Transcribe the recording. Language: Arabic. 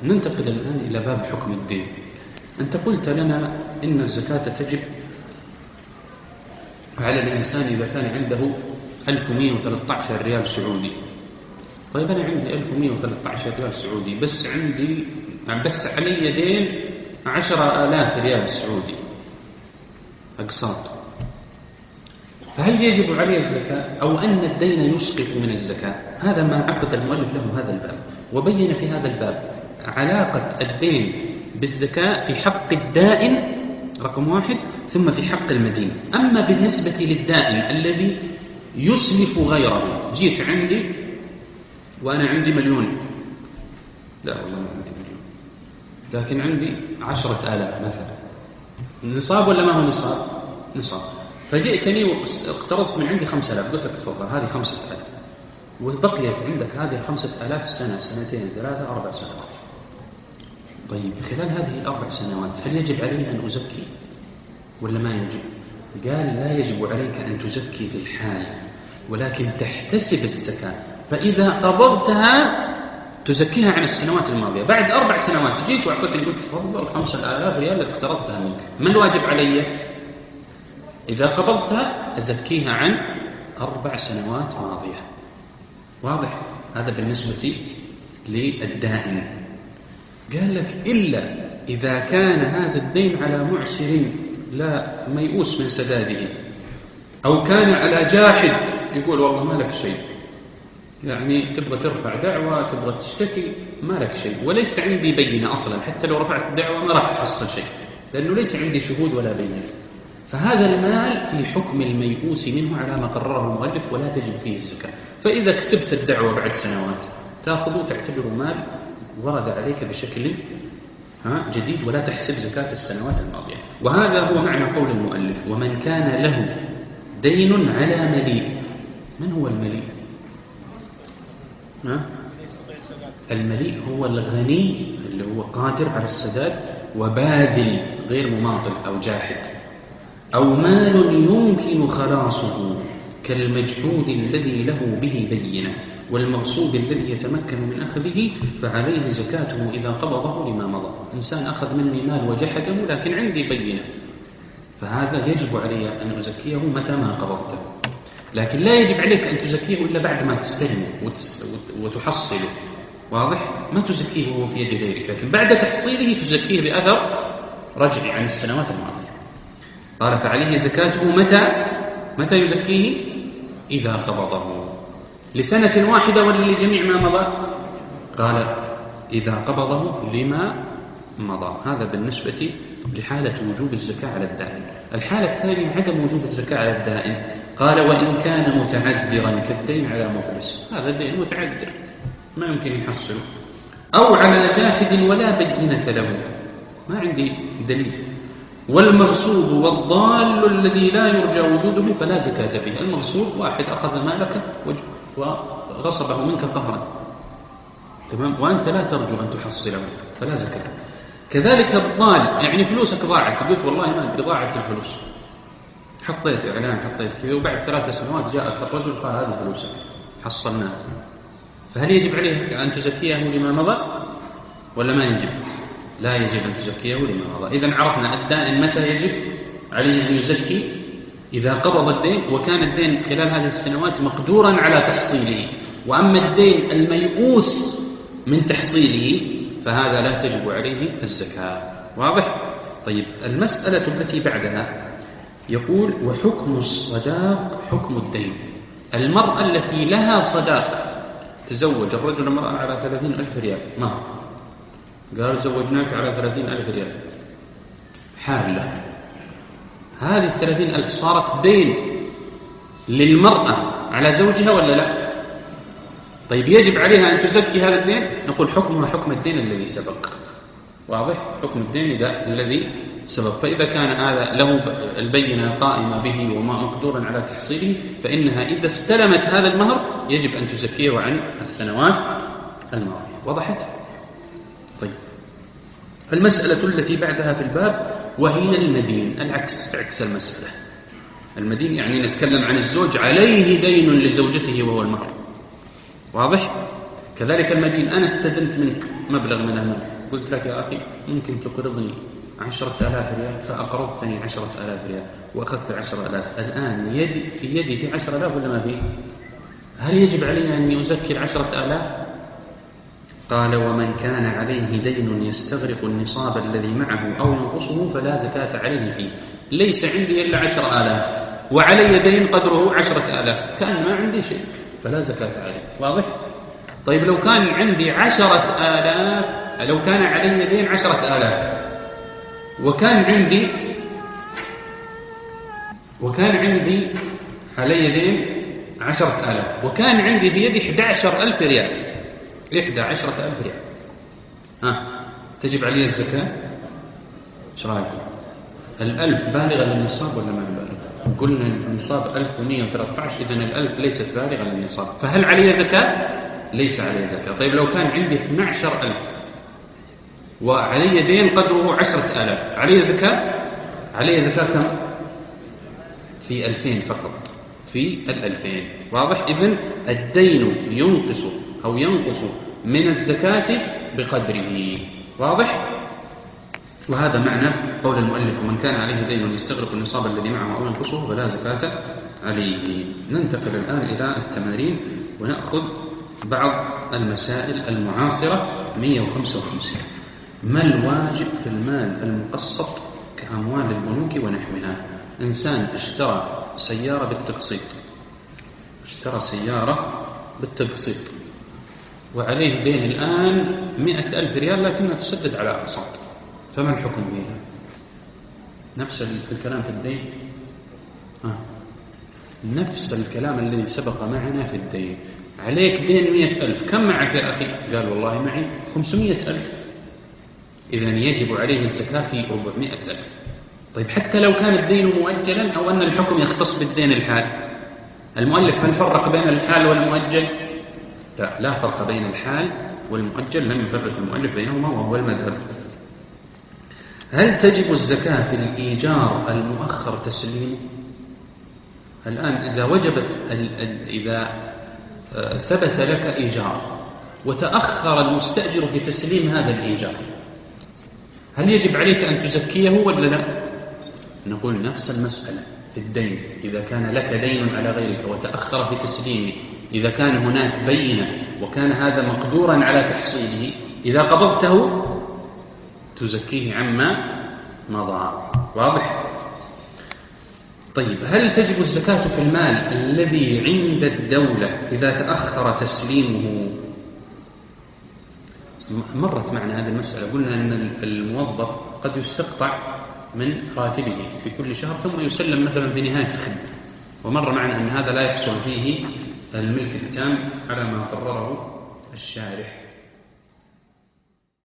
ننتقل الآن إلى باب حكم الدين. أنت قلت لنا إن الزكاة تجب على الإنسان إذا كان عنده 1113 ريال سعودي. طيب أنا عندي 1113 ريال سعودي، بس علي دين 10,000 ريال سعودي أقساط، فهل يجب عليه الزكاة أو أن الدين يسقط من الزكاة؟ هذا ما عقد المؤلف له هذا الباب، وبين في هذا الباب علاقة الدين بالزكاة في حق الدائن رقم 1، ثم في حق المدين. أما بالنسبة للدائن الذي يسلف غيره، جيت عندي وأنا عندي 1,000,000، لا والله ما عندي 1,000,000، لكن عندي 10,000 مثلا، نصاب ولا ما هو نصاب؟ نصاب. فجئتني واقترضت من عندي 5,000، قلت لك تفضل هذه 5,000، وبقيت عندك هذه 5,000 سنة، سنتين، 3، 4 سنوات. طيب خلال هذه ال4 سنوات هل يجب علي أن أزكي ولا ما يجب؟ قال لا يجب عليك أن تزكي في الحال، ولكن تحتسب الزكاة، فإذا قبضتها تزكيها عن السنوات الماضية. بعد 4 سنوات جيت وأعطيتني قلت تفضل 5,000 ريال اللي اقترضتها منك، ما الواجب علي؟ إذا قبضتها أزكيها عن 4 سنوات ماضية. واضح؟ هذا بالنسبة للدائن. قال لك إلا إذا كان هذا الدين على معسر لا ميؤوس من سداده، أو كان على جاحد يقول والله ما لك شيء، يعني تبغى ترفع دعوة، تبغى تشتكي، ما لك شيء، وليس عندي بينة أصلا، حتى لو رفعت الدعوة ما راح تحصل شيء لأنه ليس عندي شهود ولا بينة. فهذا المال في حكم الميؤوس منه على ما قرره المؤلف، ولا تجب فيه الزكاة. فإذا كسبت الدعوة بعد سنوات تأخذه تعتبره مال ورد عليك بشكل جديد، ولا تحسب زكاة السنوات الماضية. وهذا هو معنى قول المؤلف: ومن كان له دين على مليء. من هو المليء؟ المليء هو الغني اللي هو قادر على السداد، وباذل غير مماطل أو جاحد، أو مال يمكن خلاصه كالمجهود الذي له به بينة، والمغصوب الذي يتمكن من أخذه، فعليه زكاته إذا قبضه لما مضى. إنسان أخذ مني مال وجحده لكن عندي بينة، فهذا يجب علي أن أزكيه متى ما قبضته، لكن لا يجب عليك أن تزكيه إلا بعد ما تستلمه وتحصله. واضح؟ ما تزكيه وهو في يد غيرك، لكن بعد تحصيله تزكيه بأثر رجعي عن السنوات الماضية. قال فعليه زكاته متى يزكيه؟ إذا قبضه. لسنة واحدة ولا لجميع ما مضى؟ قال إذا قبضه لما مضى. هذا بالنسبة لحالة وجوب الزكاة على الدائن. الحالة الثانية عدم وجوب الزكاة على الدائن. قال وإن كان متعذرا كالدين على مفلس، هذا الدين متعذر ما يمكن يحصله، أو على جاحد ولا بينة له، ما عندي دليل، والمغصوب والضال الذي لا يرجى وجوده فلا زكاة به. المغصوب واحد أخذ مالك وغصبه منك قهرا، تمام، وأنت لا ترجو أن تحصله فلا زكاة. كذلك الضال، يعني فلوسك ضاعت، قلت والله ما أدري ضاعت الفلوس، حطيت إعلان حطيت كذا، وبعد 3 سنوات جاءك الرجل قال هذه فلوسك حصلناها، فهل يجب عليه أن تزكيه لما مضى ولا ما يجب؟ لا يجب أن تزكيه لما مضى. إذن عرفنا الدائن متى يجب عليه أن يزكي؟ إذا قبض الدين وكان الدين خلال هذه السنوات مقدورا على تحصيله. وأما الدين الميؤوس من تحصيله فهذا لا تجب عليه الزكاة. واضح؟ طيب المسألة التي بعدها يقول وحكم الصداق حكم الدين. المرأة التي لها صداق، تزوج الرجل المرأة على 30,000 ريال مهر، قال زوجناك على 30,000 ريال حالة، هذه 30,000 صارت دين للمرأة على زوجها ولا لا؟ طيب يجب عليها أن تزكي هذا الدين؟ نقول حكمها حكم الدين الذي سبق. واضح؟ حكم الدين الذي سبق. فإذا كان هذا له البينة قائمة به وما مقدورا على تحصيله، فإنها إذا استلمت هذا المهر يجب أن تزكيه عن السنوات الماضية. وضحت؟ طيب المسألة التي بعدها في الباب وهي المدين، عكس المسألة. المدين يعني نتكلم عن الزوج عليه دين لزوجته وهو المهر. واضح؟ كذلك المدين، أنا استدنت منك مبلغ من المال قلت لك يا أخي ممكن تقرضني 10,000 ريال، فأقرضتني 10,000 ريال وأخذت 10,000، الآن في يدي 10,000 ولا ما في؟ هل يجب علي أن أزكي 10,000؟ قال: ومن كان عليه دين يستغرق النصاب الذي معه أو ينقصه فلا زكاة عليه فيه. ليس عندي إلا 10,000 وعلي دين قدره 10,000، كان ما عندي شيء فلا زكاة عليه. واضح؟ طيب لو كان عندي 10,000، لو كان علي دين 10,000 وكان عندي علي دين 10,000 وكان عندي في يدي 11,000 ريال، 11,000 ريال، تجب علي الزكاة؟ ايش رايكم؟ 1,000 بالغة للنصاب ولا ما هي بالغة؟ قلنا النصاب 1,113، إذن 1,000 ليست بالغة للنصاب، فهل علي زكاة؟ ليس علي زكاة. طيب لو كان عندي 12,000 وعلي دين قدره 10,000، علي زكاة؟ علي زكاة كم؟ في 2,000 فقط، في 2,000. واضح؟ إذن الدين ينقص من الزكاة بقدره. واضح؟ وهذا معنى قول المؤلف: ومن كان عليه دين يستغرق النصاب الذي معه أو ينقصه فلا زكاة عليه. ننتقل الآن إلى التمارين ونأخذ بعض المسائل المعاصرة. 155: ما الواجب في المال المقسط كأموال البنوك ونحوها؟ إنسان اشترى سيارة بالتقسيط وعليه دين الآن 100,000 ريال لكنها تسدد على أقساط، فما الحكم فيها؟ نفس الكلام في الدين، نفس الكلام الذي سبق معنا في الدين. عليك دين 100,000، كم معك يا أخي؟ قال: والله معي 500,000. إذن يجب عليه الزكاة في 400,000. طيب حتى لو كان الدين مؤجلا أو أن الحكم يختص بالدين الحال، المؤلف هل فرق بين الحال والمؤجل؟ لا فرق بين الحال والمؤجل، لم يفرق المؤلف بينهما، وهو المذهب. هل تجب الزكاة في الإيجار المؤخر تسليمه؟ الآن إذا ثبت لك إيجار وتأخر المستأجر في تسليم هذا الإيجار، هل يجب عليك أن تزكيه ولا لا؟ نقول نفس المسألة في الدين. إذا كان لك دين على غيرك وتأخر في تسليمه، إذا كان هناك بينة وكان هذا مقدورا على تحصيله، إذا قبضته تزكيه عما مضى. واضح؟ طيب هل تجب الزكاة في المال الذي عند الدولة إذا تأخر تسليمه؟ مرت معنا هذه المسألة، قلنا أن الموظف قد يستقطع من راتبه في كل شهر ثم يسلم مثلا في نهاية الخدمة، ومر معنا أن هذا لا يحصل فيه الملك التام على ما قرره الشارح.